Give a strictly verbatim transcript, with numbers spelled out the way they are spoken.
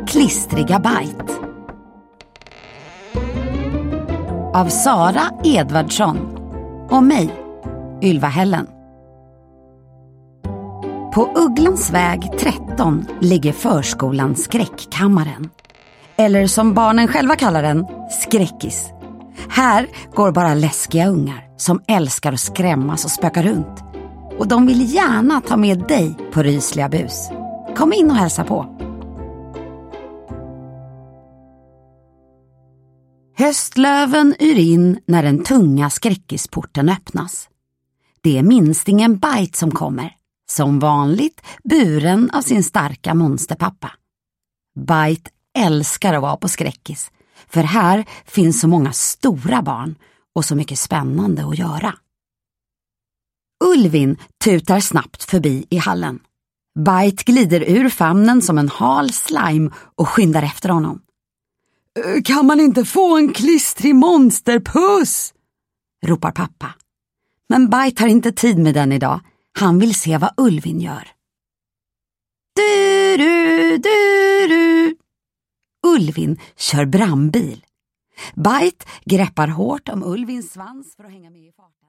klistriga Bite. Av Sara Edvardsson och mig, Ylva Hällen. På Ugglans väg tretton ligger förskolan Skräckkammaren. Eller som barnen själva kallar den, skräckis. Här går bara läskiga ungar som älskar att skrämmas och spöka runt. Och de vill gärna ta med dig på rysliga bus. Kom in och hälsa på. Höstlöven yr in när den tunga skräckisporten öppnas. Det är minstingen Bite som kommer. Som vanligt buren av sin starka monsterpappa. Bite älskar att vara på skräckis. För här finns så många stora barn och så mycket spännande att göra. Ulvin tutar snabbt förbi i hallen. Bite glider ur famnen som en hal slime och skyndar efter honom. Kan man inte få en klistrig monsterpuss? Ropar pappa. Men Bite har inte tid med den idag. Han vill se vad Ulvin gör. Du, du, du, du. Ulvin kör brandbil. Bite greppar hårt om Ulvins svans för att hänga med i farten.